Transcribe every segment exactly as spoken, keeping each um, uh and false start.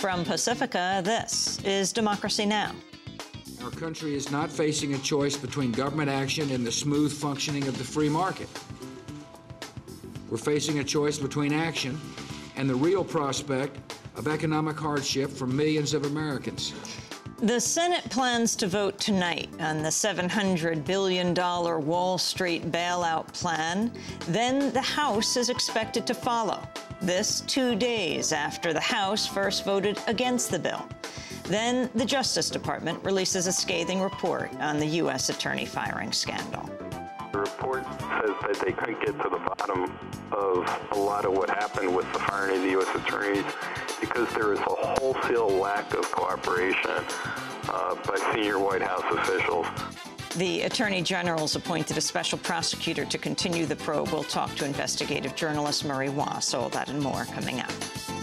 From Pacifica, this is Democracy Now! Our country is not facing a choice between government action and the smooth functioning of the free market. We're facing a choice between action and the real prospect of economic hardship for millions of Americans. The Senate plans to vote tonight on the seven hundred billion dollars Wall Street bailout plan. Then the House is expected to follow. This two days after the House first voted against the bill. Then the Justice Department releases a scathing report on the U S attorney firing scandal. The report says that they couldn't get to the bottom of a lot of what happened with the firing of the U S attorneys because there is a wholesale lack of cooperation uh, by senior White House officials. The Attorney General's appointed a special prosecutor to continue the probe. We'll talk to investigative journalist Murray Wass. All that and more coming up.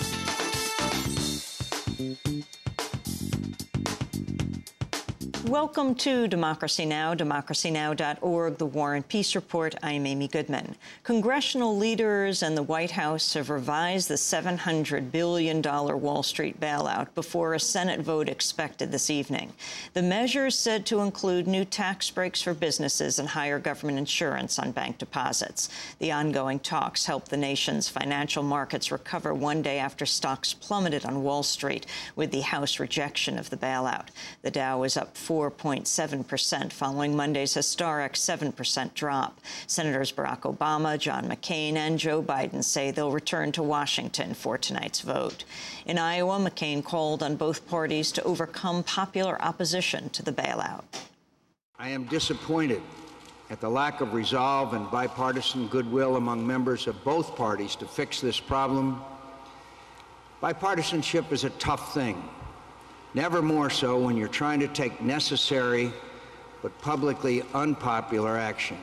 Welcome to Democracy Now!, democracy now dot org, the War and Peace Report. I'm Amy Goodman. Congressional leaders and the White House have revised the seven hundred billion dollars Wall Street bailout before a Senate vote expected this evening. The measure is said to include new tax breaks for businesses and higher government insurance on bank deposits. The ongoing talks help the nation's financial markets recover one day after stocks plummeted on Wall Street with the House rejection of the bailout. The Dow is up four point seven percent following Monday's historic seven percent drop. Senators Barack Obama, John McCain, and Joe Biden say they'll return to Washington for tonight's vote. In Iowa, McCain called on both parties to overcome popular opposition to the bailout. I am disappointed at the lack of resolve and bipartisan goodwill among members of both parties to fix this problem. Bipartisanship is a tough thing. Never more so when you're trying to take necessary but publicly unpopular action.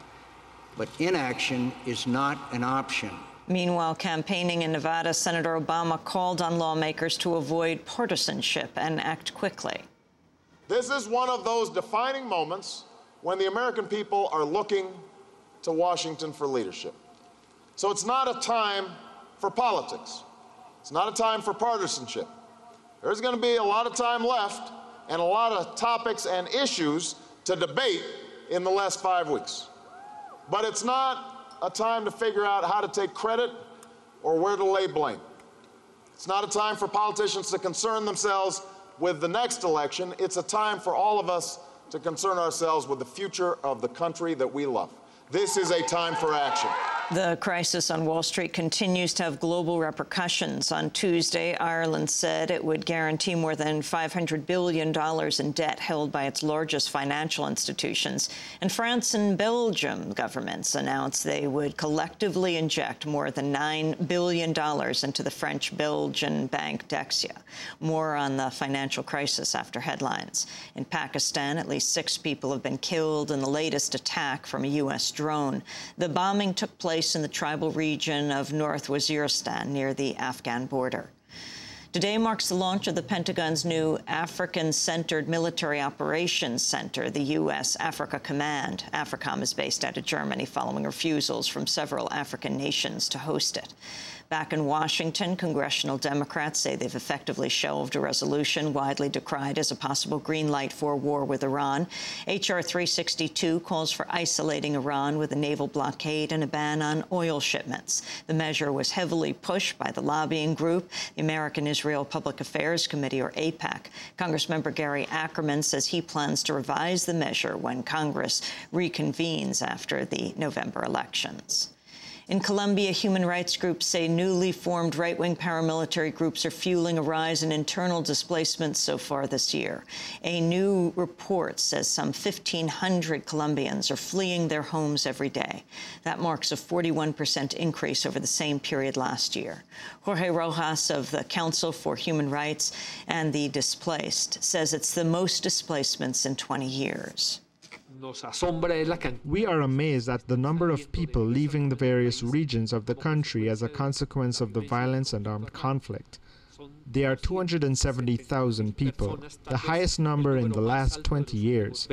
But inaction is not an option. Meanwhile, campaigning in Nevada, Senator Obama called on lawmakers to avoid partisanship and act quickly. This is one of those defining moments when the American people are looking to Washington for leadership. So it's not a time for politics. It's not a time for partisanship. There's going to be a lot of time left and a lot of topics and issues to debate in the last five weeks. But it's not a time to figure out how to take credit or where to lay blame. It's not a time for politicians to concern themselves with the next election. It's a time for all of us to concern ourselves with the future of the country that we love. This is a time for action. The crisis on Wall Street continues to have global repercussions. On Tuesday, Ireland said it would guarantee more than five hundred billion dollars in debt held by its largest financial institutions. And France and Belgium governments announced they would collectively inject more than nine billion dollars into the French-Belgian bank Dexia. More on the financial crisis after headlines. In Pakistan, at least six people have been killed in the latest attack from a U S drone. The bombing took place in the tribal region of North Waziristan near the Afghan border. Today marks the launch of the Pentagon's new African-centered military operations center, the U S Africa Command. AFRICOM is based out of Germany following refusals from several African nations to host it. Back in Washington, congressional Democrats say they've effectively shelved a resolution widely decried as a possible green light for war with Iran. H R three sixty-two calls for isolating Iran with a naval blockade and a ban on oil shipments. The measure was heavily pushed by the lobbying group, the American Israel Public Affairs Committee, or AIPAC. Congressmember Gary Ackerman says he plans to revise the measure when Congress reconvenes after the November elections. In Colombia, human rights groups say newly formed right-wing paramilitary groups are fueling a rise in internal displacements so far this year. A new report says some fifteen hundred Colombians are fleeing their homes every day. That marks a forty-one percent increase over the same period last year. Jorge Rojas of the Council for Human Rights and the Displaced says it's the most displacements in twenty years. We are amazed at the number of people leaving the various regions of the country as a consequence of the violence and armed conflict. There are two hundred seventy thousand people, the highest number in the last twenty years.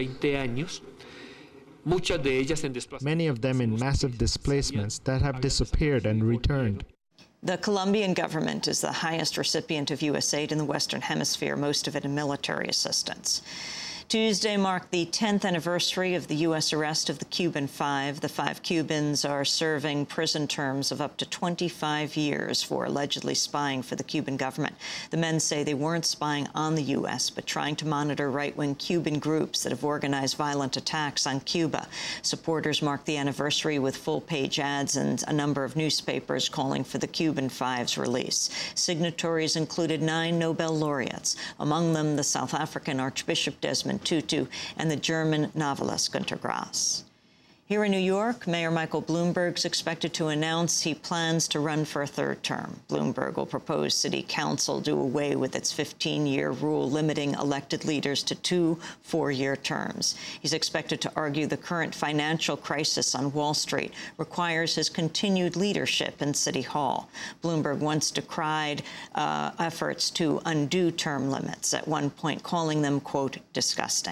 Many of them in massive displacements that have disappeared and returned. The Colombian government is the highest recipient of U S aid in the Western Hemisphere, most of it in military assistance. Tuesday marked the tenth anniversary of the U S arrest of the Cuban Five. The five Cubans are serving prison terms of up to twenty-five years for allegedly spying for the Cuban government. The men say they weren't spying on the U S, but trying to monitor right-wing Cuban groups that have organized violent attacks on Cuba. Supporters marked the anniversary with full-page ads and a number of newspapers calling for the Cuban Five's release. Signatories included nine Nobel laureates, among them the South African Archbishop Desmond Tutu and the German novelist Günter Grass. Here in New York, Mayor Michael Bloomberg is expected to announce he plans to run for a third term. Bloomberg will propose City Council do away with its fifteen-year rule limiting elected leaders to two four-year terms. He's expected to argue the current financial crisis on Wall Street requires his continued leadership in City Hall. Bloomberg once decried uh, efforts to undo term limits, at one point calling them, quote, disgusting.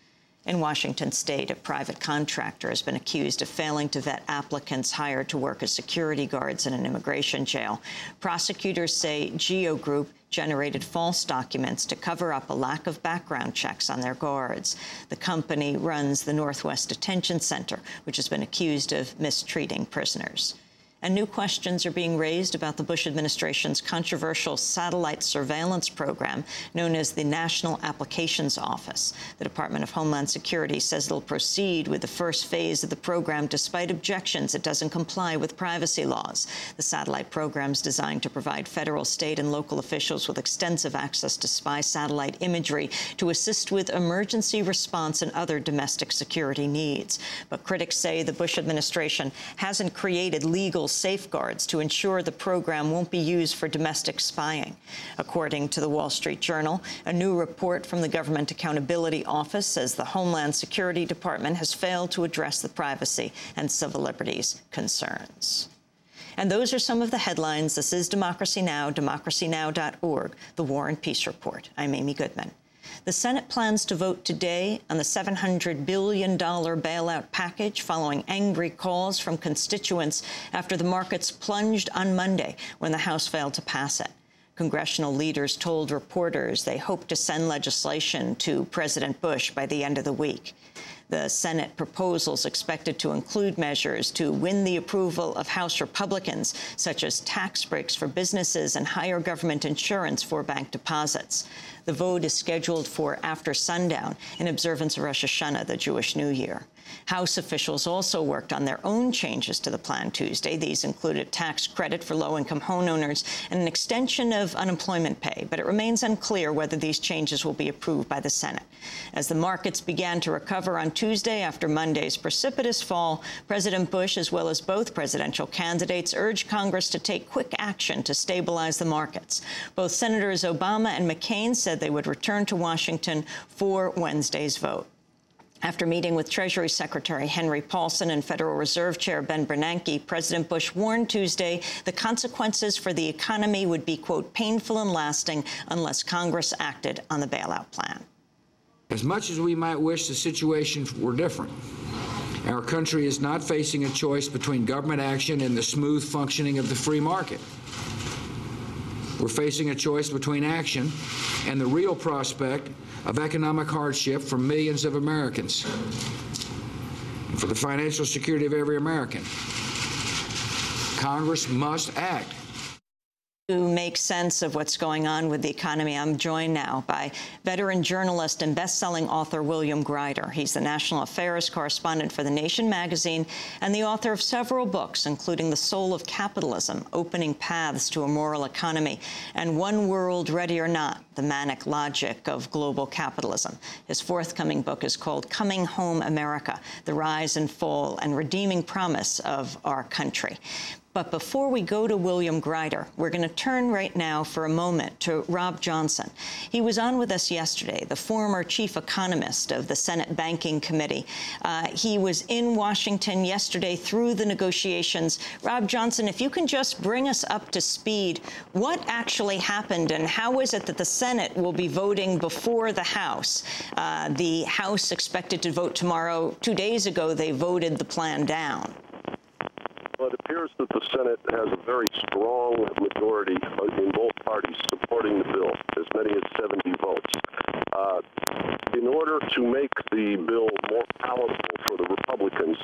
In Washington state, a private contractor has been accused of failing to vet applicants hired to work as security guards in an immigration jail. Prosecutors say Geo Group generated false documents to cover up a lack of background checks on their guards. The company runs the Northwest Detention Center, which has been accused of mistreating prisoners. And new questions are being raised about the Bush administration's controversial satellite surveillance program known as the National Applications Office. The Department of Homeland Security says it'll proceed with the first phase of the program despite objections it doesn't comply with privacy laws. The satellite program is designed to provide federal, state, and local officials with extensive access to spy satellite imagery to assist with emergency response and other domestic security needs. But critics say the Bush administration hasn't created legal safeguards to ensure the program won't be used for domestic spying. According to the Wall Street Journal, a new report from the Government Accountability Office says the Homeland Security Department has failed to address the privacy and civil liberties concerns. And those are some of the headlines. This is Democracy Now!, democracy now dot org, the War and Peace Report. I'm Amy Goodman. The Senate plans to vote today on the seven hundred billion dollars bailout package following angry calls from constituents after the markets plunged on Monday when the House failed to pass it. Congressional leaders told reporters they hope to send legislation to President Bush by the end of the week. The Senate proposals expected to include measures to win the approval of House Republicans, such as tax breaks for businesses and higher government insurance for bank deposits. The vote is scheduled for after sundown in observance of Rosh Hashanah, the Jewish New Year. House officials also worked on their own changes to the plan Tuesday. These included tax credit for low-income homeowners and an extension of unemployment pay, but it remains unclear whether these changes will be approved by the Senate. As the markets began to recover on Tuesday after Monday's precipitous fall, President Bush, as well as both presidential candidates, urged Congress to take quick action to stabilize the markets. Both Senators Obama and McCain said they would return to Washington for Wednesday's vote. After meeting with Treasury Secretary Henry Paulson and Federal Reserve Chair Ben Bernanke, President Bush warned Tuesday the consequences for the economy would be, quote, painful and lasting unless Congress acted on the bailout plan. As much as we might wish the situation were different, our country is not facing a choice between government action and the smooth functioning of the free market. We're facing a choice between action and the real prospect of economic hardship for millions of Americans and for the financial security of every American. Congress must act. To make sense of what's going on with the economy, I'm joined now by veteran journalist and best-selling author William Greider. He's the national affairs correspondent for The Nation magazine and the author of several books, including The Soul of Capitalism, Opening Paths to a Moral Economy, and One World, Ready or Not, The Manic Logic of Global Capitalism. His forthcoming book is called Coming Home, America, The Rise and Fall and Redeeming Promise of Our Country. But before we go to William Greider, we're going to turn right now for a moment to Rob Johnson. He was on with us yesterday, the former chief economist of the Senate Banking Committee. Uh, he was in Washington yesterday through the negotiations. Rob Johnson, if you can just bring us up to speed, what actually happened and how is it that the Senate will be voting before the House? Uh, the House expected to vote tomorrow. Two days ago, they voted the plan down. Well, it appears that the Senate has a very strong majority in both parties supporting the bill, as many as seventy votes. Uh, in order to make the bill more palatable for the Republicans,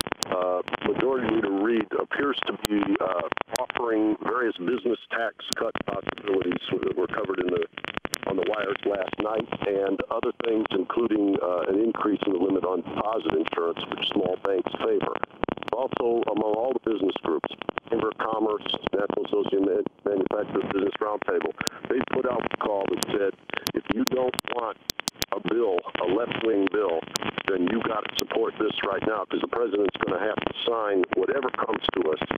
uh, Majority Leader Reid appears to be uh, offering various business tax cut possibilities that were covered in the on the wires last night, and other things, including uh, an increase in the limit on deposit insurance, which small banks favor. Also, among all the business groups, Chamber of Commerce, National Association of Manufacturers Business Roundtable, they put out a call that said, if you don't want a bill, a left-wing bill, then you got to support this right now, because the president's going to have to sign whatever comes to us,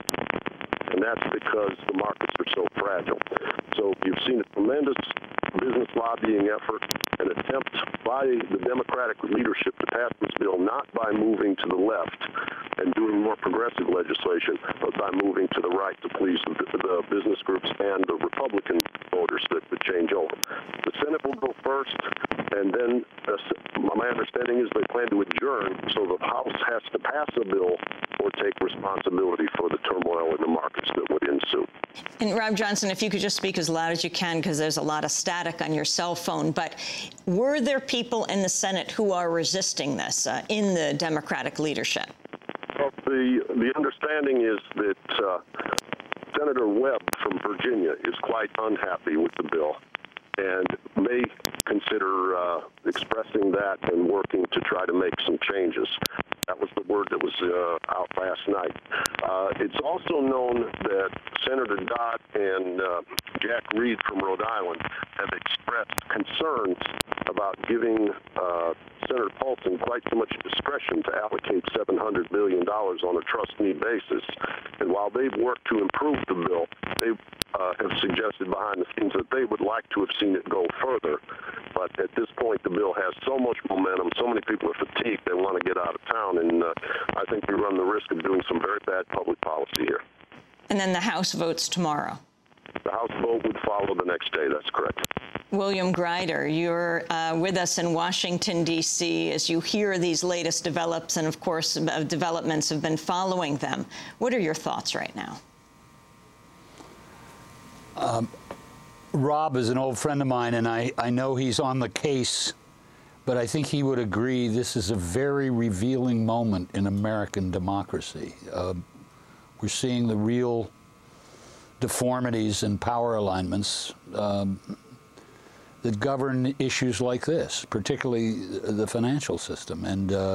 and that's because the markets are so fragile. So you've seen a tremendous business lobbying effort, an attempt by the Democratic leadership to pass this bill, not by moving to the left and doing more progressive legislation, but by moving to the right to please the, the business groups and the Republican voters that would change over. The Senate will go first, and then uh, my understanding is they plan to adjourn, so the House has to pass a bill or take responsibility for the turmoil in the markets that would ensue. And Rob Johnson, if you could just speak as loud as you can, because there's a lot of static on your cell phone, but were there people in the Senate who are resisting this uh, in the Democratic leadership? Well, the, the understanding is that uh, Senator Webb from Virginia is quite unhappy with the bill and may consider uh, expressing that and working to try to make some changes. That was the word that was uh, out last night. Uh, it's also known that Senator Dodd and uh, Jack Reed from Rhode Island have expressed concerns about giving uh, Senator Paulson quite so much discretion to allocate seven hundred billion dollars on a trust-me basis. And while they've worked to improve the bill, they uh, have suggested behind the scenes that they would like to have seen it go further. But at this point, the bill has so much momentum, so many people are fatigued, they want to get out of town, and uh, I think we run the risk of doing some very bad public policy here. And then the House votes tomorrow. The House vote would follow the next day, that's correct. William Greider, you're uh, with us in Washington, D C as you hear these latest develops, and of course, uh, developments have been following them. What are your thoughts right now? Um, Rob is an old friend of mine, and I, I know he's on the case, but I think he would agree this is a very revealing moment in American democracy. Uh, we're seeing the real deformities and power alignments um, that govern issues like this, particularly the financial system. And uh,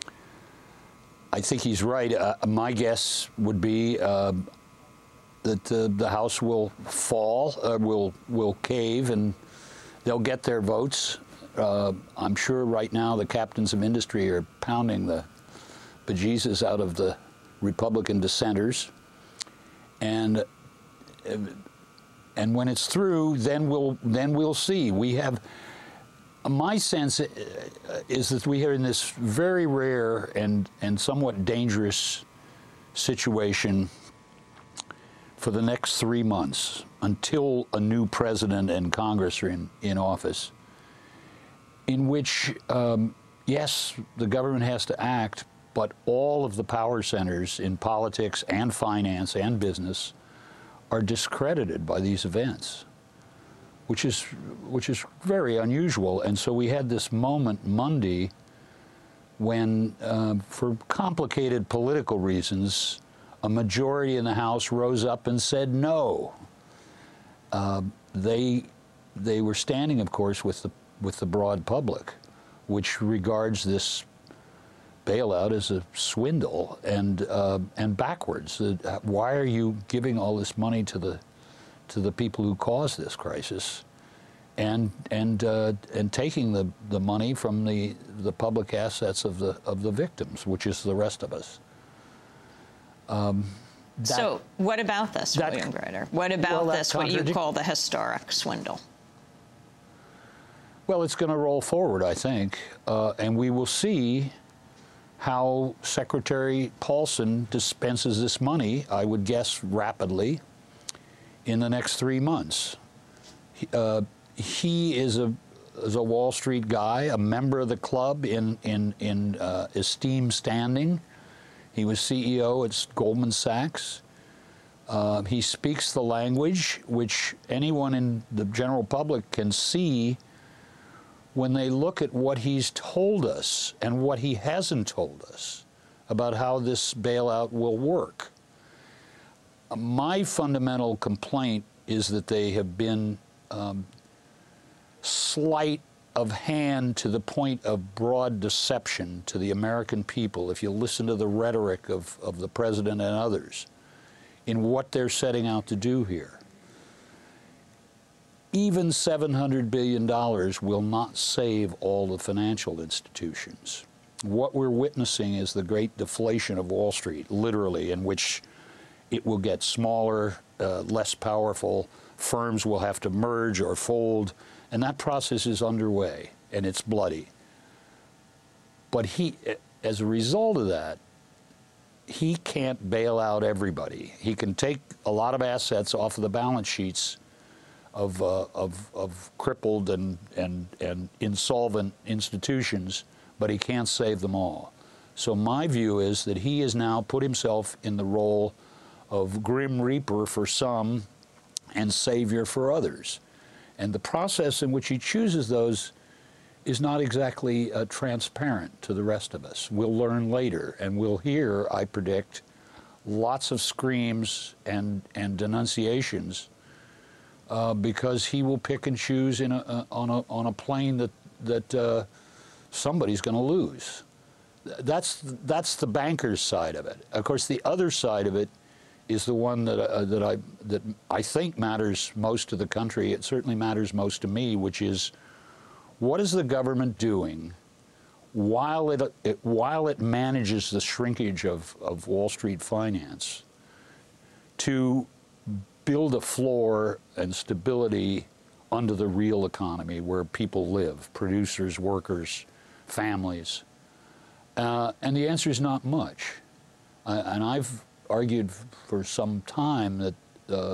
I think he's right. Uh, my guess would be uh, that uh, the House will fall, uh, will will cave, and they'll get their votes. Uh, I'm sure right now the captains of industry are pounding the bejesus out of the Republican dissenters, and and when it's through, then we'll then we'll see. We have. My sense is that we are in this very rare and and somewhat dangerous situation for the next three months until a new president and Congress are in, in office, in which, um, yes, the government has to act, but all of the power centers in politics and finance and business are discredited by these events, which is, which is very unusual. And so we had this moment Monday when, uh, for complicated political reasons, a majority in the House rose up and said no. Uh, they they were standing, of course, with the with the broad public, which regards this bailout as a swindle and uh, and backwards. Uh, why are you giving all this money to the to the people who caused this crisis, and and uh, and taking the the money from the the public assets of the of the victims, which is the rest of us. Um, that, so what about this, that, William Greider? What about well, this, what you call the historic swindle? Well, it's going to roll forward, I think, uh, and we will see how Secretary Paulson dispenses this money, I would guess rapidly, in the next three months. Uh, he is a, is a Wall Street guy, a member of the club in, in, in uh, esteemed standing. He was C E O at Goldman Sachs. Uh, he speaks the language which anyone in the general public can see when they look at what he's told us and what he hasn't told us about how this bailout will work. My fundamental complaint is that they have been um, sleight of hand to the point of broad deception to the American people, if you listen to the rhetoric of, of the president and others, in what they're setting out to do here. Even seven hundred billion dollars will not save all the financial institutions. What we're witnessing is the great deflation of Wall Street, literally, in which it will get smaller, uh, less powerful. Firms will have to merge or fold, and that process is underway, and it's bloody. But he, as a result of that, he can't bail out everybody. He can take a lot of assets off of the balance sheets of, uh, of, of crippled and, and, and insolvent institutions, but he can't save them all. So my view is that he has now put himself in the role of Grim Reaper for some and savior for others. And the process in which he chooses those is not exactly uh, transparent to the rest of us. We'll learn later, and we'll hear, I predict, lots of screams and, and denunciations uh, because he will pick and choose in a, uh, on, a, on a plane that, that uh, somebody's going to lose. That's, that's the banker's side of it. Of course, the other side of it is the one that, uh, that, I, that I think matters most to the country. It certainly matters most to me, which is, what is the government doing while it, it, while it manages the shrinkage of, of Wall Street finance to build a floor and stability under the real economy where people live, producers, workers, families? Uh, and the answer is not much. Uh, and I've argued for some time that uh,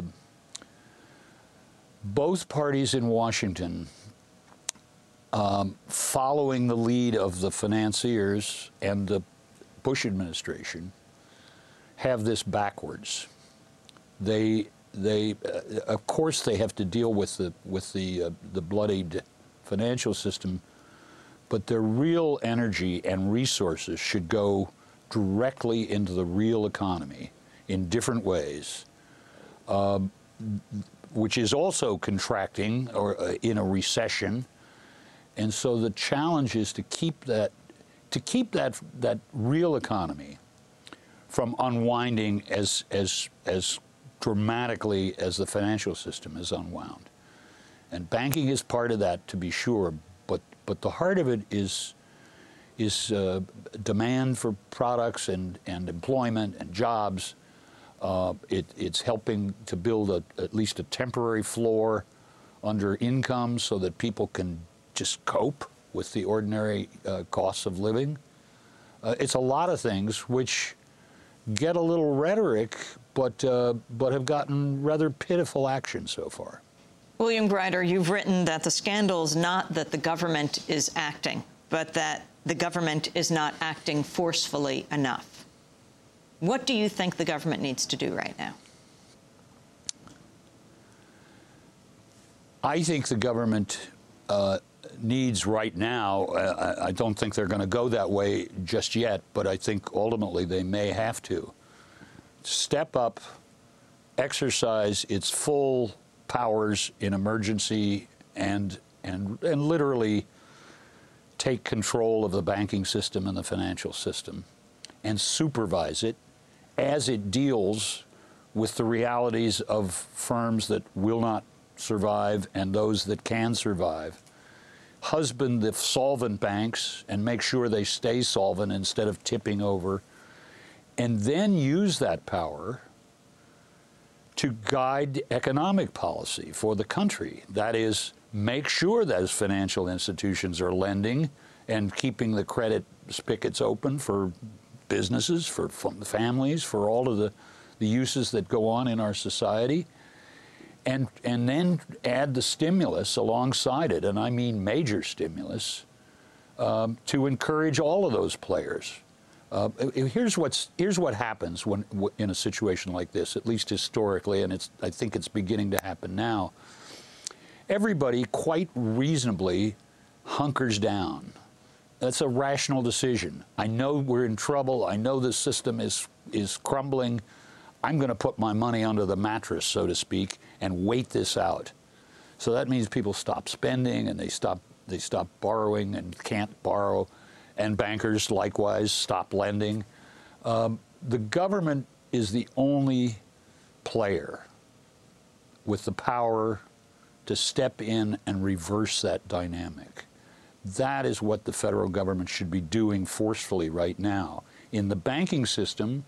both parties in Washington, um, following the lead of the financiers and the Bush administration, have this backwards. They, they, uh, of course, they have to deal with the with the uh, the bloodied financial system, but their real energy and resources should go directly into the real economy in different ways, uh, which is also contracting or uh, in a recession. And so the challenge is to keep that, to keep that that real economy from unwinding as as as dramatically as the financial system is unwound. And banking is part of that, to be sure. But but the heart of it is. is uh, demand for products and, and employment and jobs. Uh, it, it's helping to build a, at least a temporary floor under income so that people can just cope with the ordinary uh, costs of living. Uh, it's a lot of things which get a little rhetoric, but, uh, but have gotten rather pitiful action so far. William Greider, you've written that the scandal is not that the government is acting, but that the government is not acting forcefully enough. What do you think the government needs to do right now? I think the government uh, needs right now, uh, I don't think they're going to go that way just yet, but I think ultimately they may have to step up, exercise its full powers in emergency and, and, and literally take control of the banking system and the financial system and supervise it as it deals with the realities of firms that will not survive and those that can survive. Husband the solvent banks and make sure they stay solvent instead of tipping over, and then use that power to guide economic policy for the country. That is, make sure those financial institutions are lending and keeping the credit spigots open for businesses, for families, for all of the, the uses that go on in our society. And, and then add the stimulus alongside it, and I mean major stimulus, um, to encourage all of those players Uh, here's what's here's what happens when in a situation like this, at least historically, and it's I think it's beginning to happen now. Everybody quite reasonably hunkers down. That's a rational decision. I know we're in trouble. I know the system is is crumbling. I'm going to put my money under the mattress, so to speak, and wait this out. So that means people stop spending and they stop they stop borrowing and can't borrow, and bankers likewise stop lending. Um, the government is the only player with the power to step in and reverse that dynamic. That is what the federal government should be doing forcefully right now. In the banking system,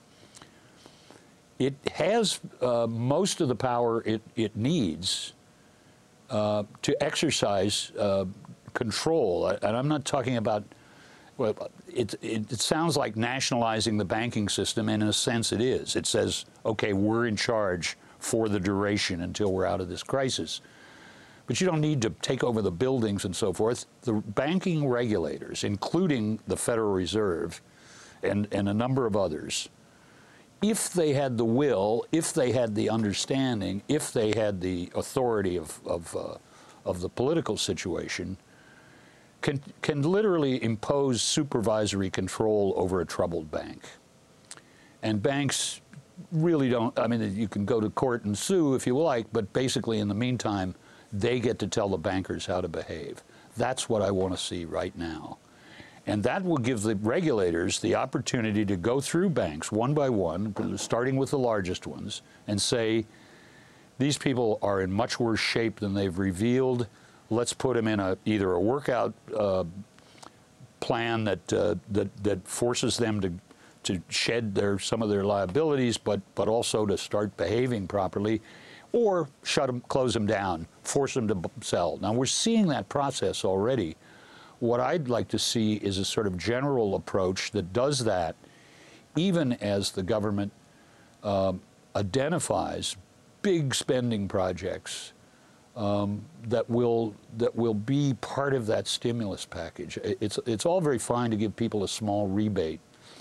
it has uh, most of the power it, it needs uh, to exercise uh, control. And I'm not talking about, well, it, it, it sounds like nationalizing the banking system, and in a sense it is. It says, okay, we're in charge for the duration until we're out of this crisis. But you don't need to take over the buildings and so forth. The banking regulators, including the Federal Reserve and, and a number of others, if they had the will, if they had the understanding, if they had the authority of, of, uh, of the political situation, can, can literally impose supervisory control over a troubled bank. And banks really don't, I mean, you can go to court and sue if you like, but basically in the meantime, they get to tell the bankers how to behave. That's what I want to see right now. And that will give the regulators the opportunity to go through banks one by one, starting with the largest ones, and say, these people are in much worse shape than they've revealed. Let's put them in a, either a workout uh, plan that, uh, that, that forces them to, to shed their, some of their liabilities, but, but also to start behaving properly, or shut them, close them down, force them to sell. Now, we're seeing that process already. What I'd like to see is a sort of general approach that does that, even as the government um, identifies big spending projects um, that will that will be part of that stimulus package. It's it's all very fine to give people a small rebate,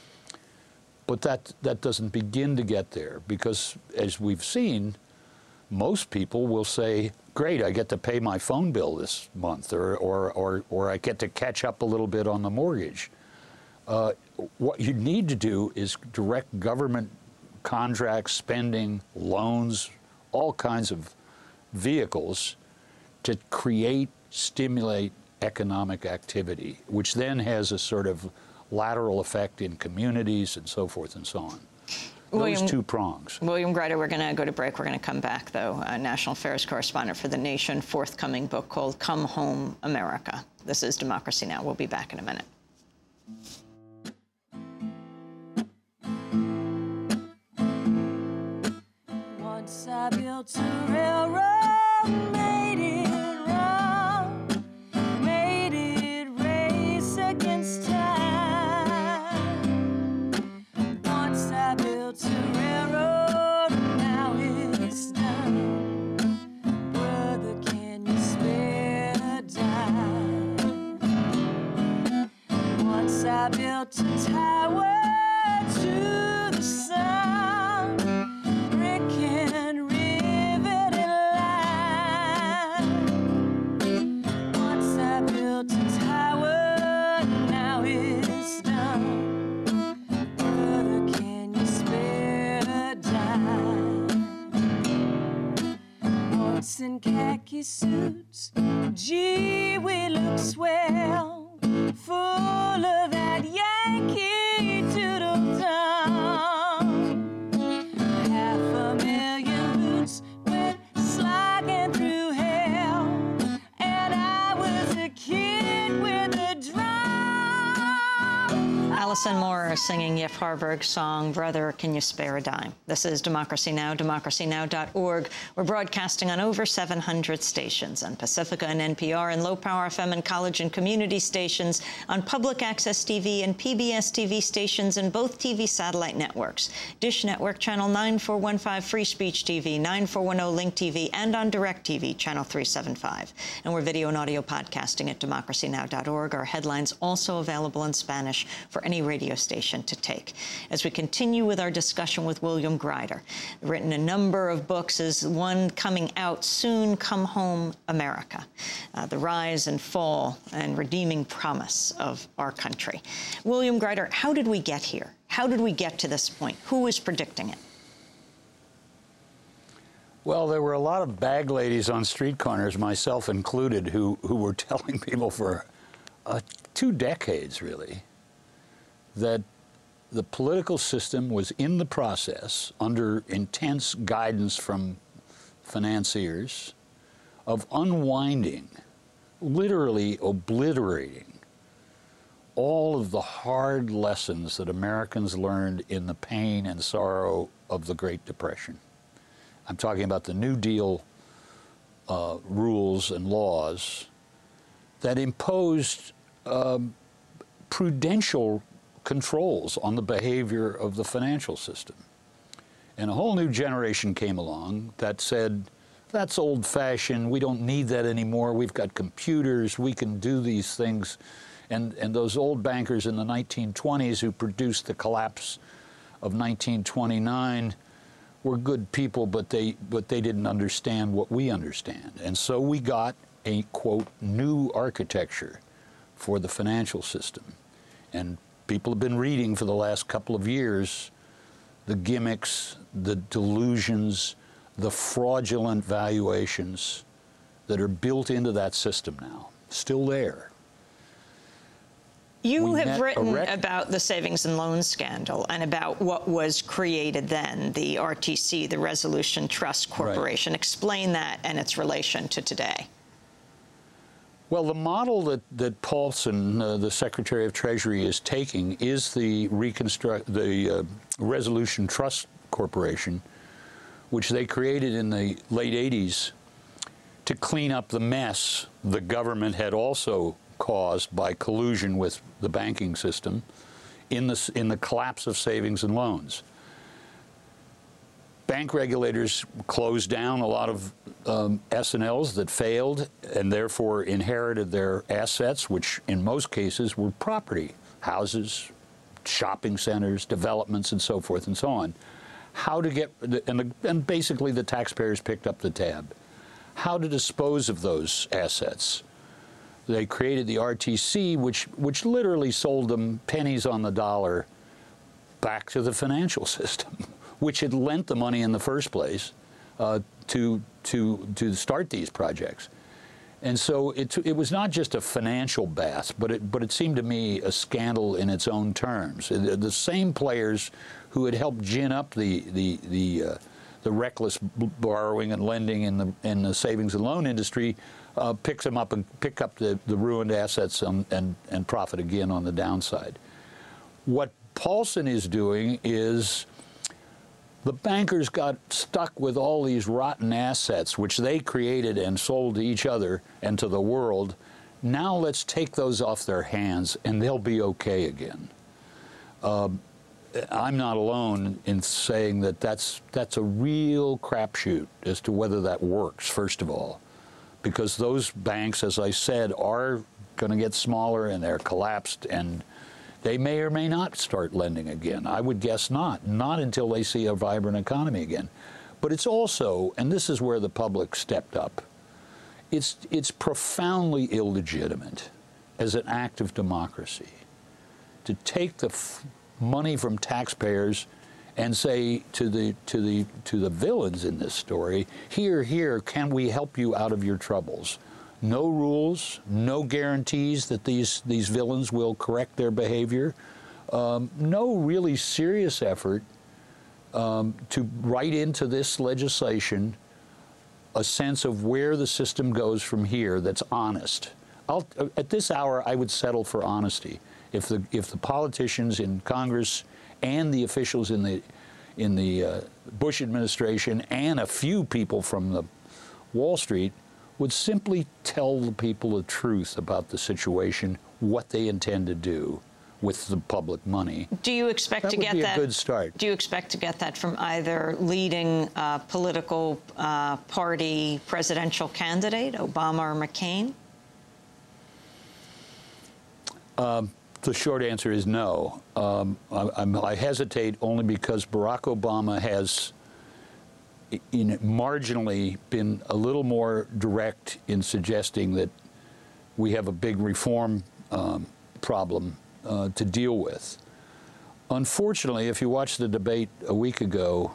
but that that doesn't begin to get there, because, as we've seen, most people will say, great, I get to pay my phone bill this month, or, or, or, or I get to catch up a little bit on the mortgage. Uh, what you need to do is direct government contracts, spending, loans, all kinds of vehicles to create, stimulate economic activity, which then has a sort of lateral effect in communities and so forth and so on. Those William, two prongs. William Gruyter, we're going to go to break. We're going to come back, though. A national affairs correspondent for The Nation, forthcoming book called Come Home, America. This is Democracy Now! We'll be back in a minute. Once I built a railroad, made it run, made it race against time. Once I built a railroad, now it's done. Brother, can you spare a dime? Once I built a tower to the sun, brick and rivet in line. Once I built a tower, now it's done. Brother, can you spare a dime? Once in khaki suits, gee, we look swell, full of that Yankee Doodle Dum. Half a million boots went slogging through hell, and I was a kid with a drum. Alison Moore singing Yef Harburg's song, Brother, Can You Spare a Dime? This is Democracy Now!, democracy now dot org. We're broadcasting on over seven hundred stations, on Pacifica and N P R, and low-power F M and college and community stations, on public access T V and P B S T V stations, and both T V satellite networks. Dish Network Channel nine four one five, Free Speech T V, nine four one zero Link T V, and on DirecTV Channel three seventy-five. And we're video and audio podcasting at democracy now dot org. Our headlines also available in Spanish for any radio station to take. As we continue with our discussion with William Greider, written a number of books, as one coming out soon, Come Home, America, uh, the rise and fall and redeeming promise of our country. William Greider, how did we get here? How did we get to this point? Who was predicting it? Well, there were a lot of bag ladies on street corners, myself included, who, who were telling people for uh, two decades, really, that the political system was in the process, under intense guidance from financiers, of unwinding, literally obliterating, all of the hard lessons that Americans learned in the pain and sorrow of the Great Depression. I'm talking about the New Deal uh, rules and laws that imposed um, prudential controls on the behavior of the financial system. And a whole new generation came along that said, that's old-fashioned, we don't need that anymore, we've got computers, we can do these things. And, and those old bankers in the nineteen twenties who produced the collapse of nineteen twenty-nine were good people, but they, but they didn't understand what we understand. And so we got a, quote, new architecture for the financial system. And people have been reading for the last couple of years the gimmicks, the delusions, the fraudulent valuations that are built into that system now, still there. You We have written erect- about the savings and loan scandal and about what was created then, the R T C, the Resolution Trust Corporation. Right. Explain that and its relation to today. Well, the model that, that Paulson, uh, the Secretary of Treasury, is taking is the reconstruct the uh, Resolution Trust Corporation, which they created in the late eighties to clean up the mess the government had also caused by collusion with the banking system in the, in the collapse of savings and loans. Bank regulators closed down a lot of um, S and Ls that failed and therefore inherited their assets, which in most cases were property, houses, shopping centers, developments, and so forth and so on. How to get, and, the, and basically the taxpayers picked up the tab. How to dispose of those assets. They created the R T C, which, which literally sold them pennies on the dollar back to the financial system, which had lent the money in the first place uh, to, to, to start these projects. And so it, it was not just a financial bath, but it, but it seemed to me a scandal in its own terms. The, the same players who had helped gin up the, the, the, uh, the reckless borrowing and lending in the, in the savings and loan industry uh, picks them up and pick up the, the ruined assets and, and, and profit again on the downside. What Paulson is doing is the bankers got stuck with all these rotten assets, which they created and sold to each other and to the world. Now let's take those off their hands, and they'll be okay again. Uh, I'm not alone in saying that that's, that's a real crapshoot as to whether that works, first of all, because those banks, as I said, are going to get smaller and they're collapsed, and they may or may not start lending again. I would guess not, not until they see a vibrant economy again. But it's also, and this is where the public stepped up, it's, it's profoundly illegitimate as an act of democracy to take the f money from taxpayers and say to the, to, the, to the villains in this story, here, here, can we help you out of your troubles? No rules, no guarantees that these, these villains will correct their behavior, um, no really serious effort um, to write into this legislation a sense of where the system goes from here that's honest. I'll, at this hour, I would settle for honesty. If the, if the politicians in Congress and the officials in the, in the uh, Bush administration and a few people from the Wall Street would simply tell the people the truth about the situation, what they intend to do with the public money. Do you expect that to would get be that? A good start. Do you expect to get that from either leading uh, political uh, party presidential candidate, Obama or McCain? Um, The short answer is no. Um, I, I'm, I hesitate only because Barack Obama has in marginally been a little more direct in suggesting that we have a big reform um, problem uh, to deal with. Unfortunately, if you watched the debate a week ago,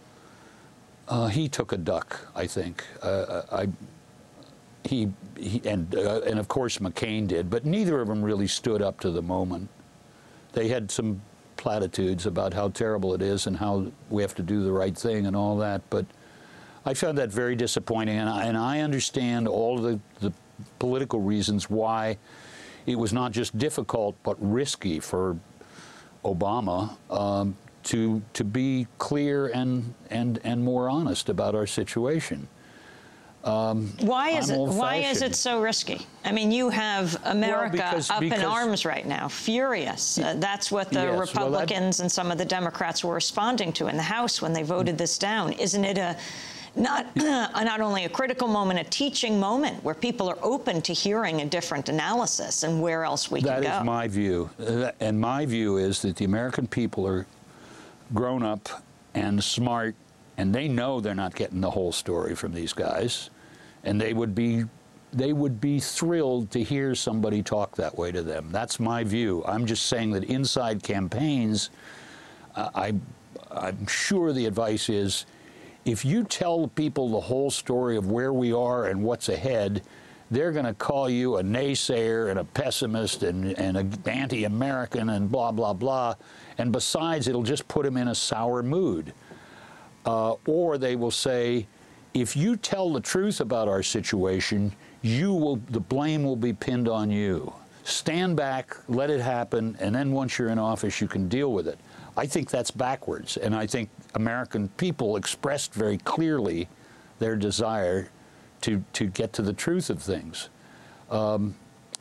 uh, he took a duck, I think. Uh, I, he, he and, uh, and of course McCain did, but neither of them really stood up to the moment. They had some platitudes about how terrible it is and how we have to do the right thing and all that, but I found that very disappointing, and I, and I understand all of the, the political reasons why it was not just difficult but risky for Obama um, to to be clear and and and more honest about our situation. Um, why is I'm it why is old-fashioned. it so risky? I mean, you have America Well, because- up in because- arms right now, furious. Uh, that's what the Yes, well, that- Republicans and some of the Democrats were responding to in the House when they voted this down. Isn't it a not not only a critical moment, a teaching moment where people are open to hearing a different analysis and where else we That can go? is my view. Uh, And my view is that the American people are grown up and smart, and they know they're not getting the whole story from these guys, and they would be they would be thrilled to hear somebody talk that way to them. That's my view. I'm just saying that inside campaigns, uh, I, I'm sure the advice is, if you tell people the whole story of where we are and what's ahead, they're going to call you a naysayer and a pessimist and, and an anti-American and blah, blah, blah. And besides, it'll just put them in a sour mood. Uh, or they will say, if you tell the truth about our situation, you will, the blame will be pinned on you. Stand back, let it happen, and then once you're in office, you can deal with it. I think that's backwards, and I think American people expressed very clearly their desire to, to get to the truth of things. Um,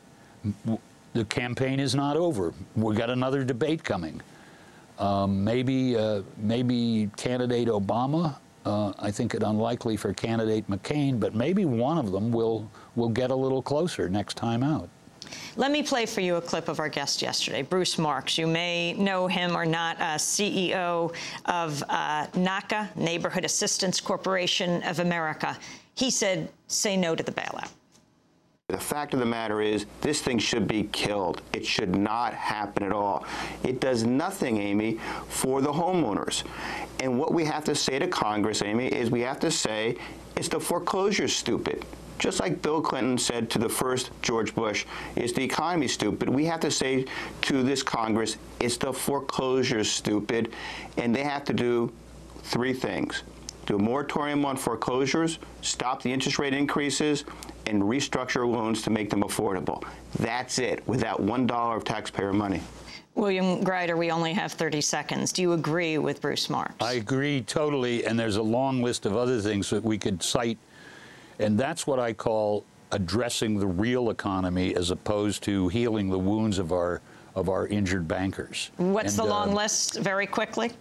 the campaign is not over. We've got another debate coming. Um, maybe, uh, maybe candidate Obama, uh, I think it unlikely for candidate McCain, but maybe one of them will, will get a little closer next time out. Let me play for you a clip of our guest yesterday, Bruce Marks. You may know him or not, uh, C E O of uh, NACA, Neighborhood Assistance Corporation of America. He said, say no to the bailout. The fact of the matter is, this thing should be killed. It should not happen at all. It does nothing, Amy, for the homeowners. And what we have to say to Congress, Amy, is we have to say, it's the foreclosure stupid. Just like Bill Clinton said to the first George Bush, is the economy stupid? We have to say to this Congress, it's the foreclosure stupid, and they have to do three things. Do a moratorium on foreclosures, stop the interest rate increases, and restructure loans to make them affordable. That's it, without one dollar of taxpayer money. William Greider, we only have thirty seconds. Do you agree with Bruce Marks? I agree totally, and there's a long list of other things that we could cite. And that's what I call addressing the real economy as opposed to healing the wounds of our of our injured bankers. What's and, the long uh, list, very quickly?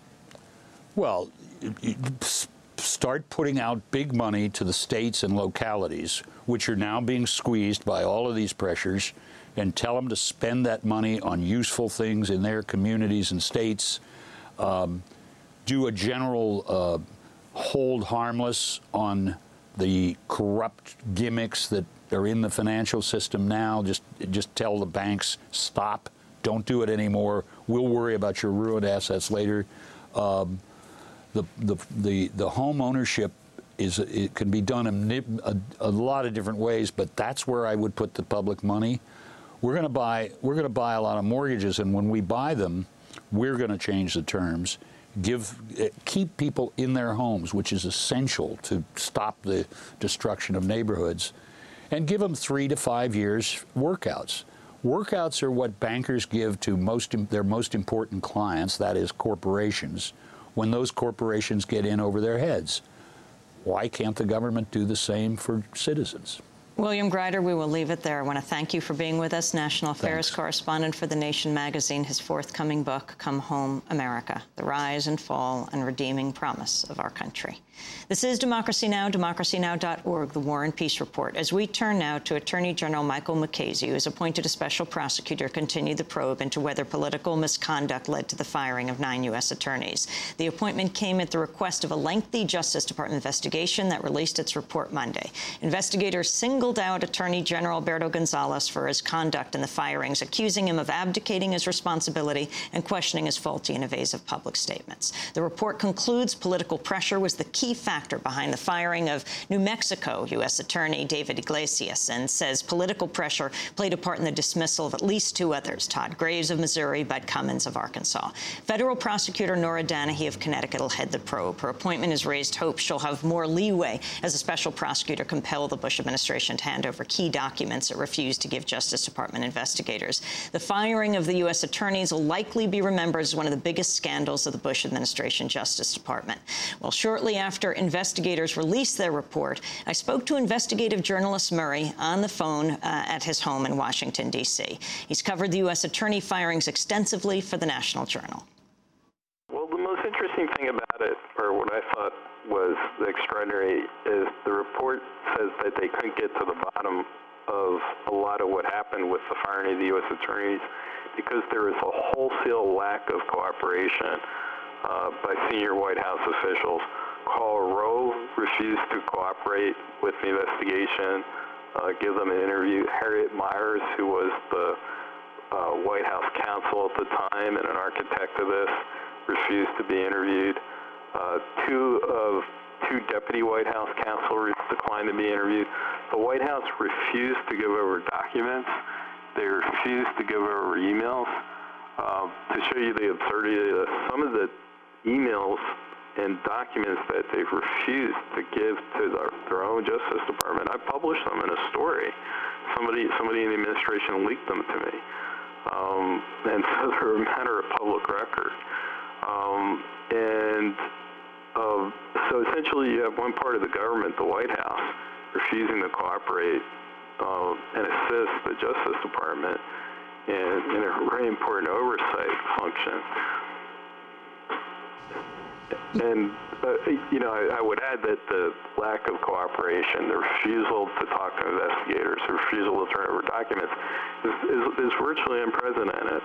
Well, start putting out big money to the states and localities, which are now being squeezed by all of these pressures, and tell them to spend that money on useful things in their communities and states. Um, do a general uh, hold harmless on the corrupt gimmicks that are in the financial system now. Just, just tell the banks, stop, don't do it anymore. We'll worry about your ruined assets later. Um, the, the, the, the home ownership is, it can be done in a, a lot of different ways, but that's where I would put the public money. We're going to buy, we're going to buy a lot of mortgages, and when we buy them, we're going to change the terms. Give, keep people in their homes, which is essential to stop the destruction of neighborhoods, and give them three to five years workouts. Workouts are what bankers give to most their most important clients, that is corporations, when those corporations get in over their heads. Why can't the government do the same for citizens? William Greider, we will leave it there. I want to thank you for being with us, National Affairs Thanks. correspondent for The Nation magazine. His forthcoming book, Come Home, America, The Rise and Fall and Redeeming Promise of Our Country. This is Democracy Now!, democracy now dot org, the War and Peace Report. As we turn now to Attorney General Michael Mukasey, who has appointed a special prosecutor to continue the probe into whether political misconduct led to the firing of nine U S attorneys. The appointment came at the request of a lengthy Justice Department investigation that released its report Monday. Investigators singled out Attorney General Alberto Gonzales for his conduct in the firings, accusing him of abdicating his responsibility and questioning his faulty and evasive public statements. The report concludes political pressure was the key factor behind the firing of New Mexico U S Attorney David Iglesias, and says political pressure played a part in the dismissal of at least two others, Todd Graves of Missouri, Bud Cummins of Arkansas. Federal prosecutor Nora Danahy of Connecticut will head the probe. Her appointment has raised hopes she'll have more leeway as a special prosecutor compel the Bush administration to hand over key documents it refused to give Justice Department investigators. The firing of the U S attorneys will likely be remembered as one of the biggest scandals of the Bush administration Justice Department. Well, shortly after investigators released their report, I spoke to investigative journalist Murray on the phone uh, at his home in Washington, D C He's covered the U S attorney firings extensively for the National Journal. Well, the most interesting thing about it, or what I thought was extraordinary, is the report says that they couldn't get to the bottom of a lot of what happened with the firing of the U S attorneys because there is a wholesale lack of cooperation uh, by senior White House officials. Karl Rove refused to cooperate with the investigation, uh, give them an interview. Harriet Miers, who was the uh, White House counsel at the time and an architect of this, refused to be interviewed. Uh, two of two deputy White House counselors declined to be interviewed. The White House refused to give over documents. They refused to give over emails. Uh, to show you the absurdity of this, some of the emails and documents that they've refused to give to their, their own Justice Department, I published them in a story. Somebody, somebody in the administration leaked them to me. Um, and so they're a matter of public record. Um, and uh, so essentially you have one part of the government, the White House, refusing to cooperate uh, and assist the Justice Department in, in a very important oversight function. And, uh, you know, I, I would add that the lack of cooperation, the refusal to talk to investigators, the refusal to turn over documents is, is, is virtually unprecedented.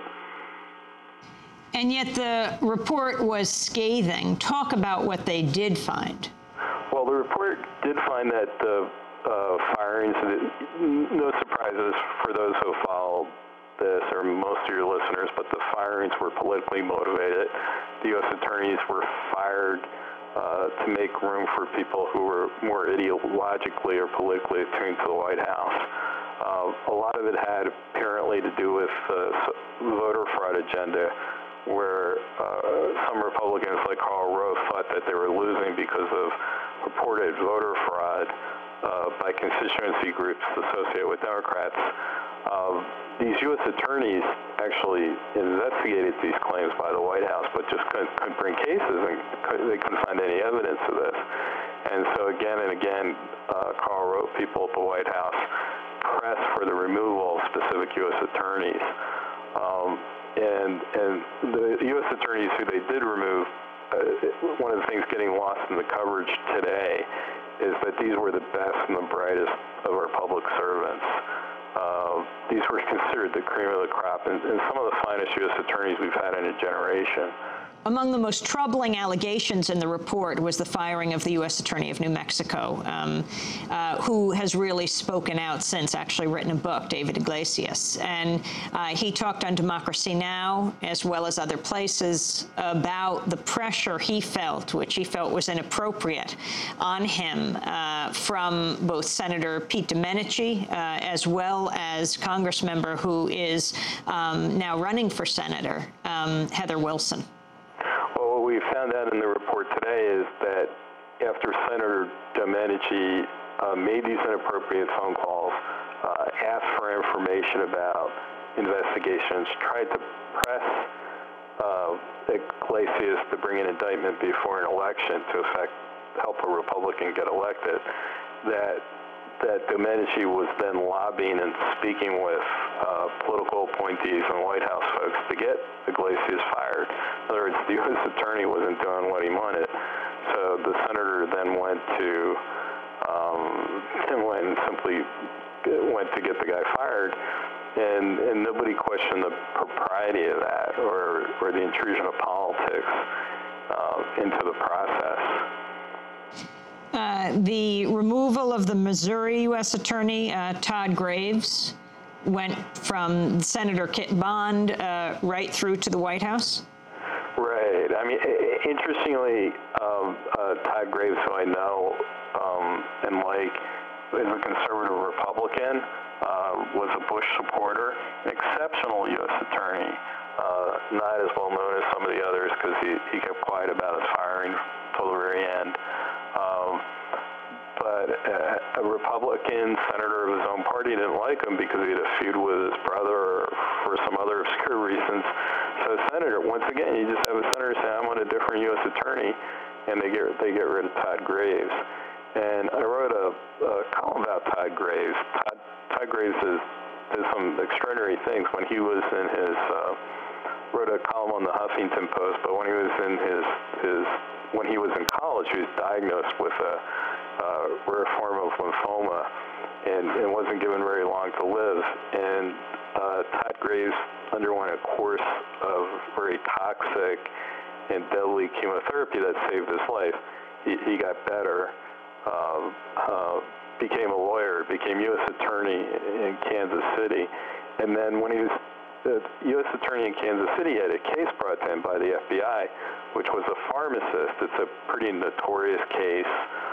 And yet the report was scathing. Talk about what they did find. Well, the report did find that the uh, firings, no surprises for those who followed this, or most of your listeners, but the firings were politically motivated. The U S attorneys were fired uh, to make room for people who were more ideologically or politically attuned to the White House. Uh, a lot of it had apparently to do with the voter fraud agenda, where uh, some Republicans like Karl Rove thought that they were losing because of purported voter fraud uh, by constituency groups associated with Democrats. Uh, these U S attorneys actually investigated these claims by the White House, but just couldn't, couldn't bring cases, and couldn't, they couldn't find any evidence of this. And so again and again, uh, Karl Rove, people at the White House, pressed for the removal of specific U S attorneys. Um, and, and the U S attorneys who they did remove, uh, one of the things getting lost in the coverage today is that these were the best and the brightest of our public servants. Uh, these were considered the cream of the crop, and, and some of the finest U S attorneys we've had in a generation. Among the most troubling allegations in the report was the firing of the U S Attorney of New Mexico, um, uh, who has really spoken out since, actually written a book, David Iglesias. And uh, he talked on Democracy Now!, as well as other places, about the pressure he felt, which he felt was inappropriate, on him uh, from both Senator Pete Domenici, uh, as well as Congressmember who is um, now running for Senator, um, Heather Wilson. Well, what we found out in the report today is that after Senator Domenici uh, made these inappropriate phone calls, uh, asked for information about investigations, tried to press uh, Iglesias to bring an indictment before an election to effect, help a Republican get elected, that that Domenici was then lobbying and speaking with uh, political appointees and White House folks to get Iglesias fired. In other words, the U S attorney wasn't doing what he wanted. So the senator then went to, um, then went and simply went to get the guy fired, and, and nobody questioned the propriety of that or, or the intrusion of politics uh, into the process. Uh, the removal of the Missouri U S Attorney, uh, Todd Graves, went from Senator Kit Bond uh, right through to the White House? Right. I mean, interestingly, um, uh, Todd Graves, who I know um, and like, is a conservative Republican, uh, was a Bush supporter, an exceptional U S attorney, uh, not as well known as some of the others because he, he kept quiet about his firing till the very end. Um, but a, a Republican senator of his own party didn't like him because he had a feud with his brother or for some other obscure reasons. So senator, once again, you just have a senator say, I'm on a different U S attorney, and they get they get rid of Todd Graves. And I wrote a, a column about Todd Graves. Todd, Todd Graves is, did some extraordinary things when he was in his, uh, wrote a column on the Huffington Post, but when he was in his, his when he was in college, he was diagnosed with a, a rare form of lymphoma and, and wasn't given very long to live. And uh, Todd Graves underwent a course of very toxic and deadly chemotherapy that saved his life. He, he got better. Uh, uh, became a lawyer, became U S attorney in Kansas City, and then when he was the U S attorney in Kansas City, he had a case brought to him by the F B I, which was a pharmacist. It's a pretty notorious case,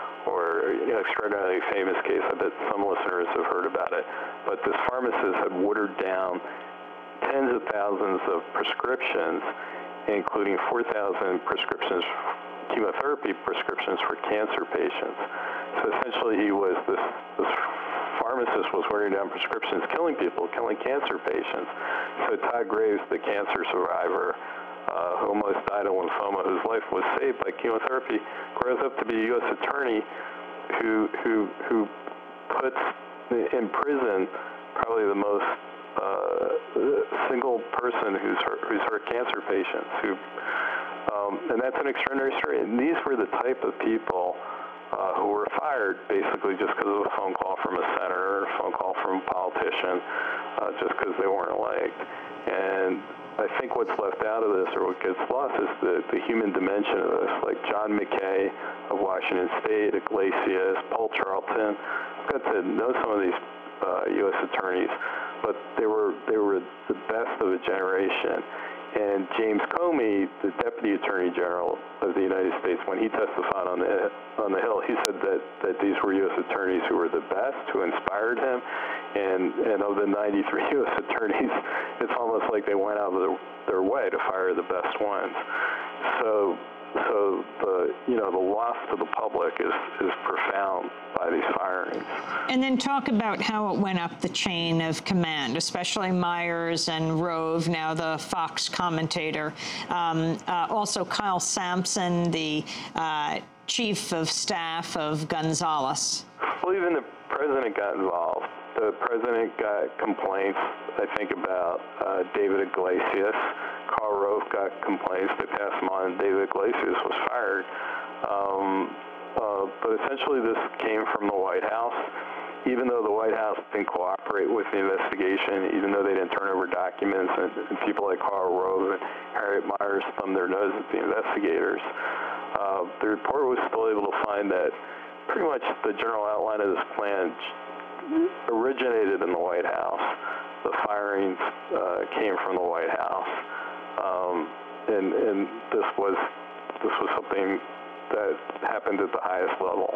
or you know, extraordinarily famous case. I bet some listeners have heard about it. But this pharmacist had watered down tens of thousands of prescriptions, including four thousand prescriptions, chemotherapy prescriptions for cancer patients. So essentially he was, this, this pharmacist was watering down prescriptions, killing people, killing cancer patients. So Todd Graves, the cancer survivor, uh, who almost died of lymphoma, whose life was saved by chemotherapy, grows up to be a U S attorney who, who, who puts in prison probably the most uh, single person who's hurt, who's hurt cancer patients, who Um, and that's an extraordinary story. And these were the type of people uh, who were fired basically just because of a phone call from a senator, a phone call from a politician, uh, just because they weren't liked. And I think what's left out of this, or what gets lost, is the, the human dimension of this. Like John McKay of Washington State, Iglesias, Paul Charlton. I've got to know some of these uh, U S attorneys, but they were they were the best of a generation. And James Comey, the Deputy Attorney General of the United States, when he testified on the on the Hill, he said that, that these were U S attorneys who were the best, who inspired him. And, and of the ninety-three U S attorneys, it's almost like they went out of their, their way to fire the best ones. So, so the you know the loss to the public is is profound by these firings. And then talk about how it went up the chain of command, especially Myers and Rove, now the Fox commentator. Um, uh, also Kyle Sampson, the uh, chief of staff of Gonzales. Well, even the president got involved. The president got complaints, I think, about uh, David Iglesias. Karl Rove got complaints. They passed them on, and David Iglesias was fired. Um, uh, but essentially this came from the White House. Even though the White House didn't cooperate with the investigation, even though they didn't turn over documents, and, and people like Karl Rove and Harriet Myers thumbed their nose at the investigators, uh, the report was still able to find that pretty much the general outline of this plan originated in the White House. The firings uh, came from the White House, um, and, and this was this was something that happened at the highest level.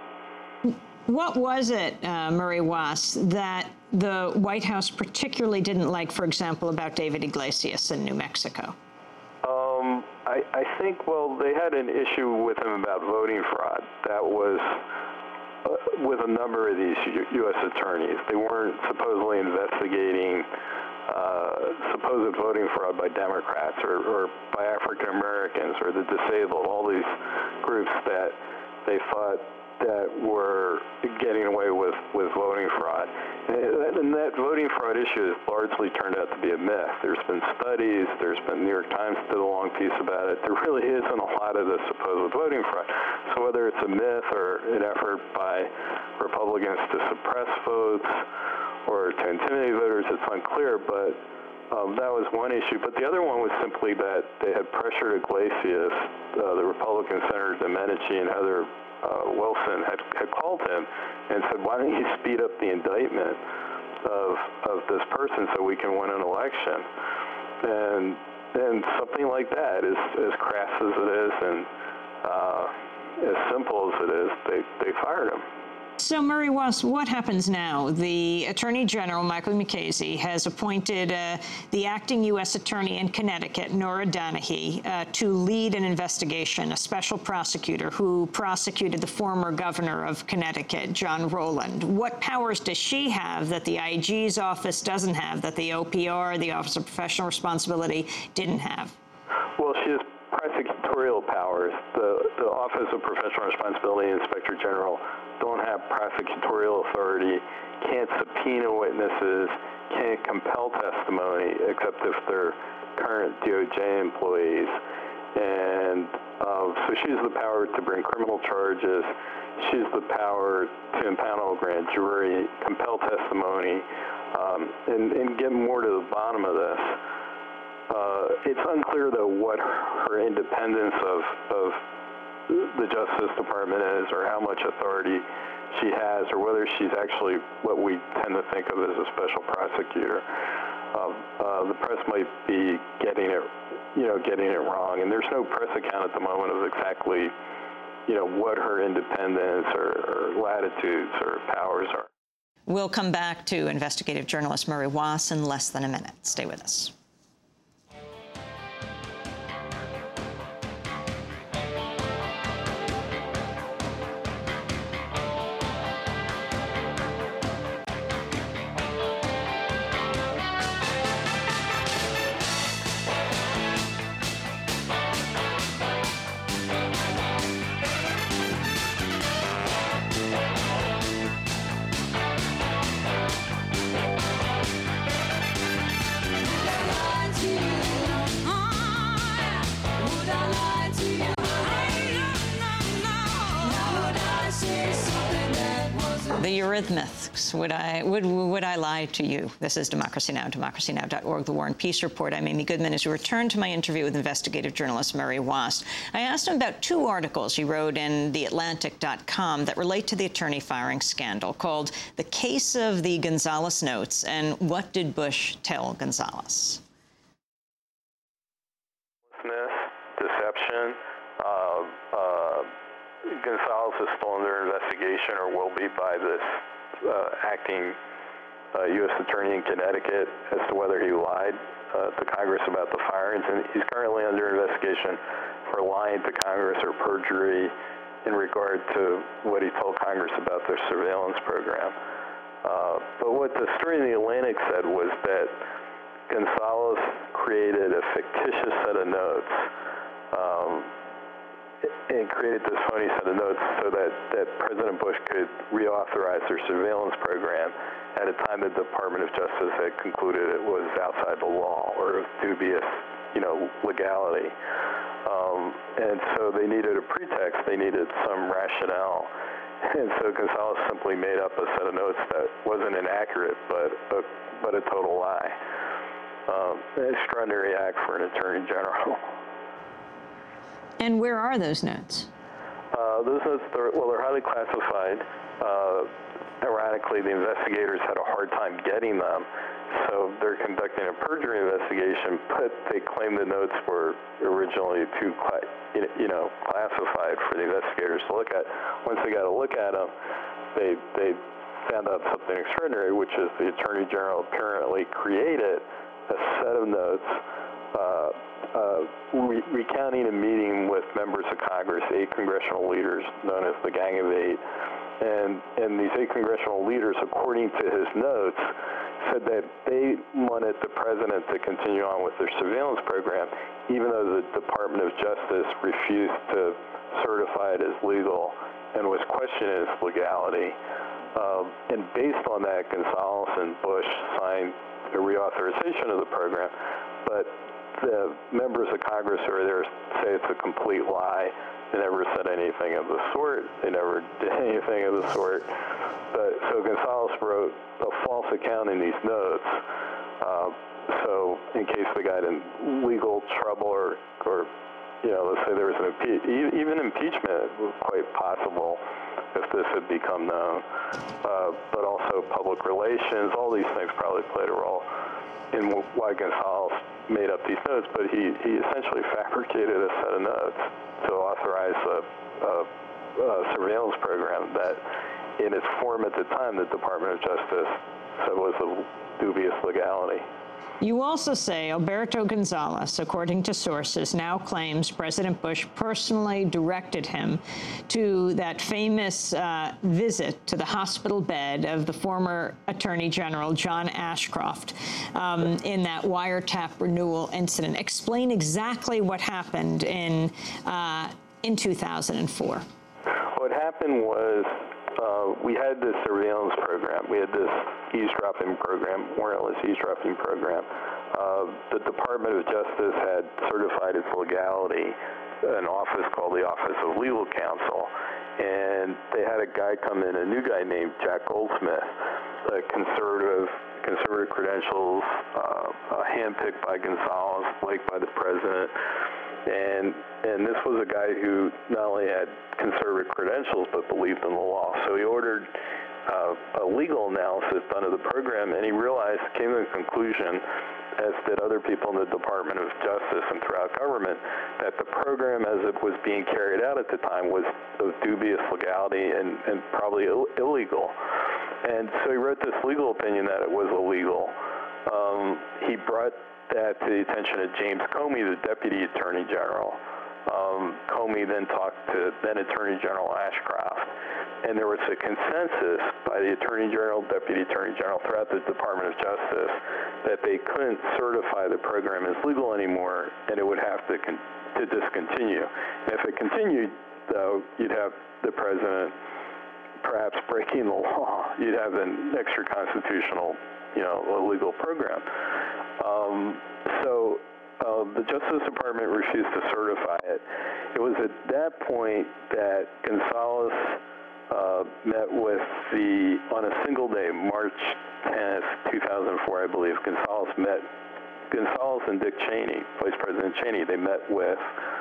What was it, uh, Murray Waas, that the White House particularly didn't like, for example, about David Iglesias in New Mexico? Um, I, I think, well, they had an issue with him about voting fraud. That was uh, with a number of these U S attorneys. They weren't supposedly investigating uh, supposed voting fraud by Democrats or, or by African Americans or the disabled, all these groups that they thought that were getting away with, with voting fraud. And that voting fraud issue has largely turned out to be a myth. There's been studies, there's been New York Times did a long piece about it. There really isn't a lot of this supposed voting fraud. So whether it's a myth or an effort by Republicans to suppress votes or to intimidate voters, it's unclear, but um, that was one issue. But the other one was simply that they had pressured Iglesias, uh, the Republican Senator Domenici and Heather Uh, Wilson had, had called him and said, why don't you speed up the indictment of, of this person so we can win an election? And, and something like that, as, as crass as it is and uh, as simple as it is, they, they fired him. So, Murray Wass, what happens now? The Attorney General, Michael Mukasey, has appointed uh, the acting U S Attorney in Connecticut, Nora Donahue, uh, to lead an investigation, a special prosecutor who prosecuted the former governor of Connecticut, John Rowland. What powers does she have that the I G's office doesn't have, that the O P R, the Office of Professional Responsibility, didn't have? Well, she has prosecutorial powers. The, the Office of Professional Responsibility and Inspector General don't have prosecutorial authority, can't subpoena witnesses, can't compel testimony, except if they're current D O J employees. And uh, so she has the power to bring criminal charges. She has the power to impanel a grand jury, compel testimony, um, and, and get more to the bottom of this. Uh, it's unclear, though, what her independence of, of the Justice Department is, or how much authority she has, or whether she's actually what we tend to think of as a special prosecutor. Uh, uh, the press might be getting it, you know, getting it wrong, and there's no press account at the moment of exactly, you know, what her independence or, or latitudes or powers are. We'll come back to investigative journalist Murray Wass in less than a minute. Stay with us. The Eurythmics, would I, would, would I lie to you? This is Democracy Now!, democracy now dot org, the War and Peace Report. I'm Amy Goodman. As we return to my interview with investigative journalist Murray Wass, I asked him about two articles he wrote in the Atlantic dot com that relate to the attorney firing scandal, called The Case of the Gonzales Notes and What Did Bush Tell Gonzales? Deception. Uh, uh, Gonzales is still under investigation, or will be, by this uh, acting uh, U S Attorney in Connecticut as to whether he lied uh, to Congress about the firings. And he's currently under investigation for lying to Congress or perjury in regard to what he told Congress about their surveillance program. Uh, but what the story in the Atlantic said was that Gonzales created a fictitious set of notes um, and created this phony set of notes so that, that President Bush could reauthorize their surveillance program at a time the Department of Justice had concluded it was outside the law or of dubious, you know, legality. Um, and so they needed a pretext. They needed some rationale. And so Gonzales simply made up a set of notes that wasn't inaccurate, but a, but a total lie. Um, an extraordinary act for an attorney general. And where are those notes? Uh, those notes, are, well, they're highly classified. Uh, ironically, the investigators had a hard time getting them, so they're conducting a perjury investigation, but they claim the notes were originally too, you know, classified for the investigators to look at. Once they got to look at them, they, they found out something extraordinary, which is the Attorney General apparently created a set of notes uh, uh, re recounting a meeting with members of Congress, eight congressional leaders known as the Gang of Eight. And, and these eight congressional leaders, according to his notes, said that they wanted the president to continue on with their surveillance program, even though the Department of Justice refused to certified as legal and was questioning its legality. Um, and based on that, Gonzales and Bush signed a reauthorization of the program. But the members of Congress who are there say it's a complete lie. They never said anything of the sort. They never did anything of the sort. But, so Gonzales wrote a false account in these notes. Uh, so in case they got in legal trouble or, or you know, let's say there was an impe- even impeachment was quite possible if this had become known. Uh, but also public relations, all these things probably played a role in why Gonzales made up these notes, but he, he essentially fabricated a set of notes to authorize a, a, a surveillance program that, in its form at the time, the Department of Justice said was of dubious legality. You also say Alberto Gonzales, according to sources, now claims President Bush personally directed him to that famous uh, visit to the hospital bed of the former Attorney General John Ashcroft um, in that wiretap renewal incident. Explain exactly what happened in uh, in two thousand four. What happened was uh, we had this surveillance program. We had this eavesdropping program, warrantless eavesdropping program. Uh, the Department of Justice had certified its legality, an office called the Office of Legal Counsel, and they had a guy come in, a new guy named Jack Goldsmith, a conservative, conservative credentials, uh, uh, handpicked by Gonzales, liked by the president. And and this was a guy who not only had conservative credentials but believed in the law. So he ordered uh, a legal analysis done of the program, and he realized, came to the conclusion, as did other people in the Department of Justice and throughout government, that the program as it was being carried out at the time was of dubious legality and, and probably Ill- illegal. And so he wrote this legal opinion that it was illegal. Um, he brought that to the attention of James Comey, the Deputy Attorney General. Um, Comey then talked to then Attorney General Ashcroft, and there was a consensus by the Attorney General, Deputy Attorney General throughout the Department of Justice that they couldn't certify the program as legal anymore, and it would have to con- to discontinue. And if it continued, though, you'd have the president perhaps breaking the law. You'd have an extra constitutional, you know, illegal program. Um, so uh, the Justice Department refused to certify it. It was at that point that Gonzales uh, met with the, on a single day, March tenth, two thousand four, I believe, Gonzales met, Gonzales and Dick Cheney, Vice President Cheney, they met with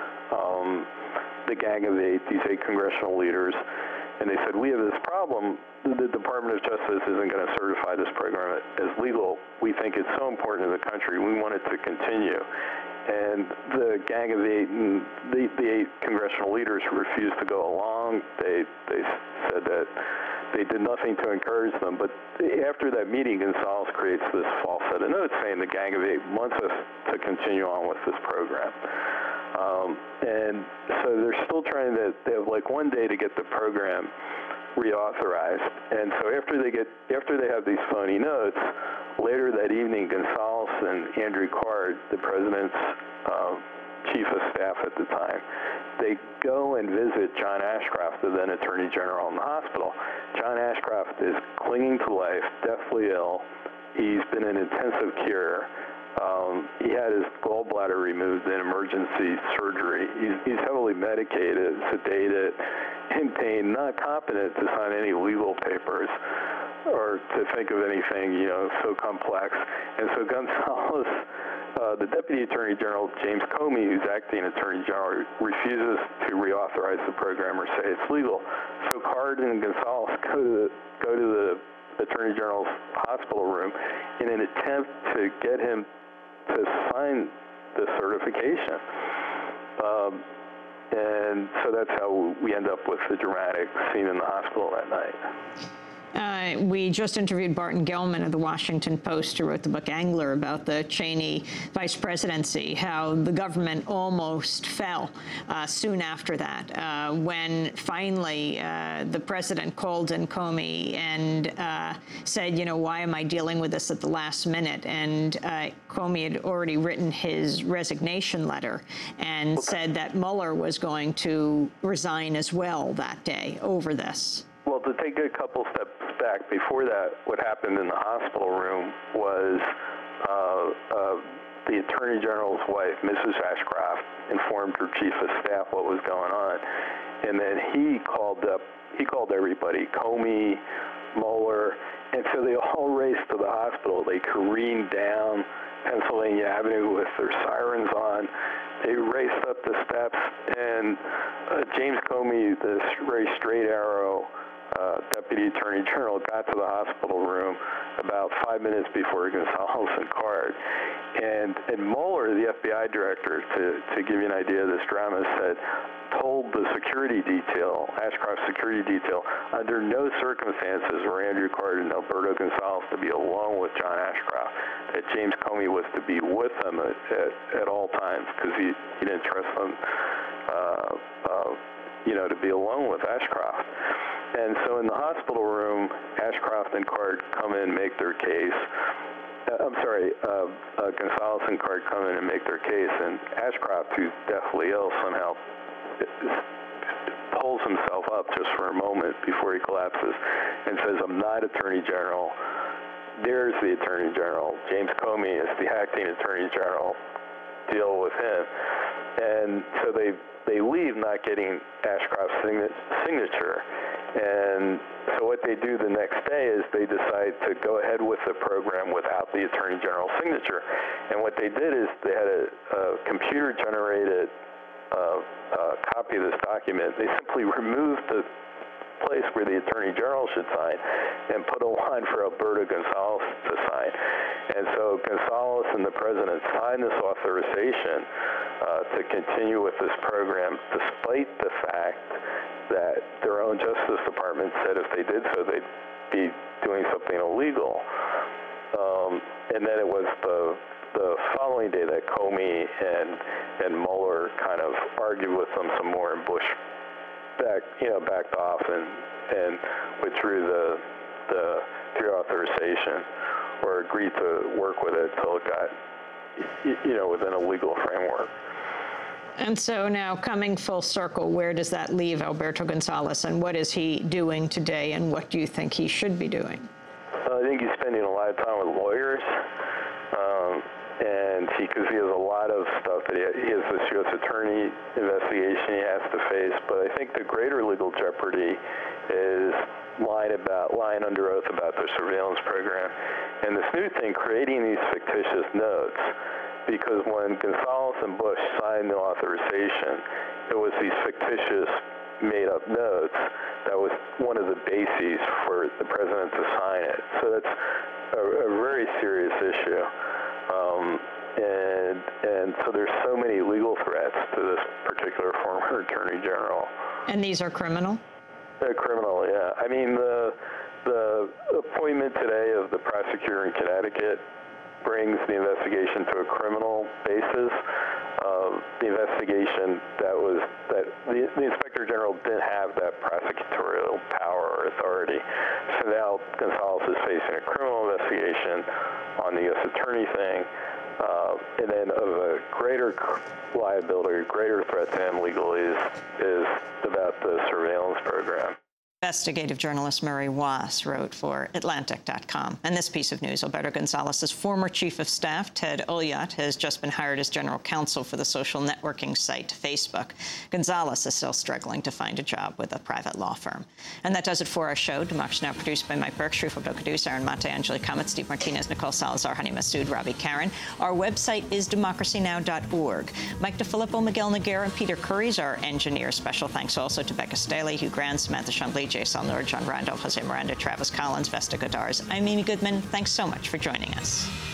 um, the Gang of Eight, these eight congressional leaders, and they said, we have this problem. The Department of Justice isn't going to certify this program as legal. We think it's so important to the country. We want it to continue. And the Gang of Eight and the, the eight congressional leaders refused to go along. They they said that they did nothing to encourage them. But after that meeting, Gonzales creates this false set of notes saying the Gang of Eight wants us to continue on with this program. Um, and so they're still trying to, they have like one day to get the program reauthorized. And so after they get, after they have these phony notes, later that evening, Gonzales and Andrew Card, the president's uh, chief of staff at the time, they go and visit John Ashcroft, the then Attorney General, in the hospital. John Ashcroft is clinging to life, deathly ill. He's been in intensive care. Um, he had his gallbladder removed in emergency surgery. He's, he's heavily medicated, sedated, in pain, not competent to sign any legal papers or to think of anything, you know, so complex. And so Gonzales, uh, the Deputy Attorney General, James Comey, who's acting Attorney General, refuses to reauthorize the program or say it's legal. So Card and Gonzales go to the, go to the Attorney General's hospital room in an attempt to get him to sign the certification. Um, and so that's how we end up with the dramatic scene in the hospital that night. Uh, we just interviewed Barton Gellman of the Washington Post, who wrote the book Angler about the Cheney vice presidency, how the government almost fell uh, soon after that, uh, when finally uh, the president called in Comey and uh, said, you know, why am I dealing with this at the last minute? And uh, Comey had already written his resignation letter and said that Mueller was going to resign as well that day over this. Well, to take a couple steps back, before that, what happened in the hospital room was uh, uh, the Attorney General's wife, Missus Ashcroft, informed her chief of staff what was going on, and then he called up, he called everybody, Comey, Mueller, and so they all raced to the hospital. They careened down Pennsylvania Avenue with their sirens on. They raced up the steps, and uh, James Comey, this very straight arrow uh, Deputy Attorney General, got to the hospital room about five minutes before Gonzales and Card. And, and Mueller, the F B I director, to, to give you an idea of this drama, said, told the security detail, Ashcroft security detail, under no circumstances were Andrew Card and Alberto Gonzales to be alone with John Ashcroft, that James Comey was to be with them at, at, at all times, because he, he didn't trust them, uh, uh, you know, to be alone with Ashcroft. And so in the hospital room, Ashcroft and Card come in, make their case. Uh, I'm sorry, uh, uh, Gonzales and Card come in and make their case, and Ashcroft, who's deathly ill, somehow pulls himself up just for a moment before he collapses and says, I'm not Attorney General. There's the Attorney General. James Comey is the acting Attorney General. Deal with him. And so they they leave not getting Ashcroft's signature. And so what they do the next day is they decide to go ahead with the program without the Attorney General's signature. And what they did is they had a, a computer-generated uh, uh, copy of this document. They simply removed the place where the Attorney General should sign and put a line for Alberto Gonzales to sign. And so Gonzales and the President signed this authorization uh, to continue with this program, despite the fact that their own Justice Department said if they did so, they'd be doing something illegal. Um, and then it was the the following day that Comey and and Mueller kind of argued with them some more, and Bush back, you know, backed off and and withdrew the the pre-authorization, or agreed to work with it until it got, you know, within a legal framework. And so now, coming full circle, where does that leave Alberto Gonzales, and what is he doing today, and what do you think he should be doing? Uh, I think he's spending a lot of time with lawyers, um, and because he, he has a lot of stuff that he, he has this U S attorney investigation he has to face. But I think the greater legal jeopardy is lying about lying under oath about the surveillance program, and this new thing, creating these fictitious notes. Because when Gonzales and Bush signed the authorization, it was these fictitious, made-up notes that was one of the bases for the president to sign it. So that's a, a very serious issue. Um, and and so there's so many legal threats to this particular former Attorney General. And these are criminal? They're criminal, yeah. I mean, the the appointment today of the prosecutor in Connecticut brings the investigation to a criminal basis. Uh, the investigation that was that the, the Inspector General didn't have that prosecutorial power or authority. So now Gonzales is facing a criminal investigation on the U S attorney thing, uh, and then of a greater liability, greater threat to him legally is, is about the surveillance program. Investigative journalist Murray Wass wrote for Atlantic dot com. And this piece of news, Alberto Gonzales' former chief of staff, Ted Olyott, has just been hired as general counsel for the social networking site Facebook. Gonzales is still struggling to find a job with a private law firm. And that does it for our show. Democracy Now! Produced by Mike Burke, Sharif Abdel-Kadous, Aaron Mate, Angela Kamet, Steve Martinez, Nicole Salazar, Hani Massoud, Robbie Karen. Our website is democracy now dot org. Mike DeFilippo, Miguel Noguera, and Peter Curry is our engineer. Special thanks also to Becca Staley, Hugh Grant, Samantha Chambly, Jay Salnor, John Randolph, Jose Miranda, Travis Collins, Vesta Godars. I'm Amy Goodman. Thanks so much for joining us.